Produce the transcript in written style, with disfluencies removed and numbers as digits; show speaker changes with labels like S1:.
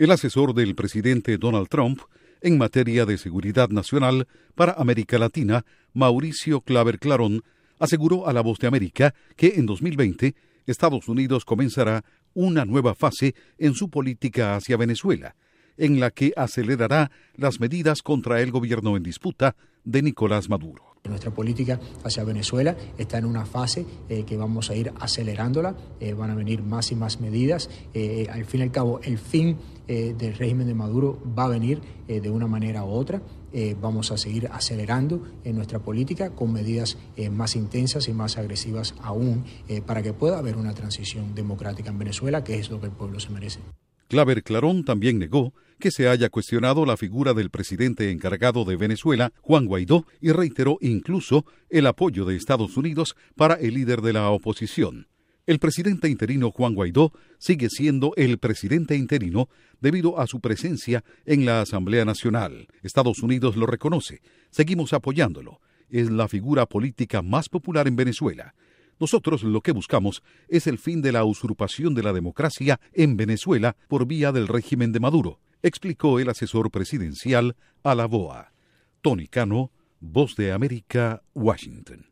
S1: El asesor del presidente Donald Trump en materia de seguridad nacional para América Latina, Mauricio Claver Clarón, aseguró a La Voz de América que en 2020 Estados Unidos comenzará una nueva fase en su política hacia Venezuela, en la que acelerará las medidas contra el gobierno en disputa de Nicolás Maduro.
S2: Nuestra política hacia Venezuela está en una fase que vamos a ir acelerándola, van a venir más y más medidas. Al fin y al cabo, el fin del régimen de Maduro va a venir de una manera u otra. Vamos a seguir acelerando nuestra política con medidas más intensas y más agresivas aún para que pueda haber una transición democrática en Venezuela, que es lo que el pueblo se merece.
S1: Claver Clarón también negó que se haya cuestionado la figura del presidente encargado de Venezuela, Juan Guaidó, y reiteró incluso el apoyo de Estados Unidos para el líder de la oposición. El presidente interino Juan Guaidó sigue siendo el presidente interino debido a su presencia en la Asamblea Nacional. Estados Unidos lo reconoce. Seguimos apoyándolo. Es la figura política más popular en Venezuela. Nosotros lo que buscamos es el fin de la usurpación de la democracia en Venezuela por vía del régimen de Maduro, explicó el asesor presidencial a la VOA. Tony Cano, Voz de América, Washington.